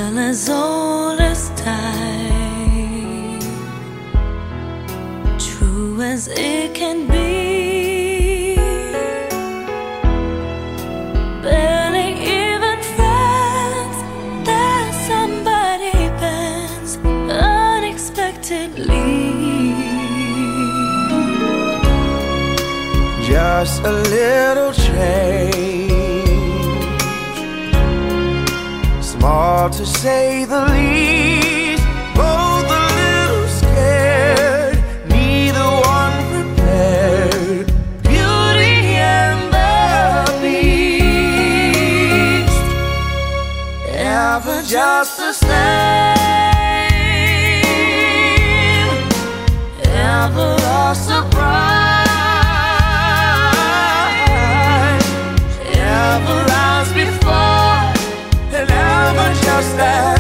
tale as old as time, true as it can be. Barely even friends, that somebody bends unexpectedly. Just a little change, small to say the least. Both a little scared, neither one prepared. Beauty and the Beast, ever just the same, ever a surprise, ever as before, and ever just as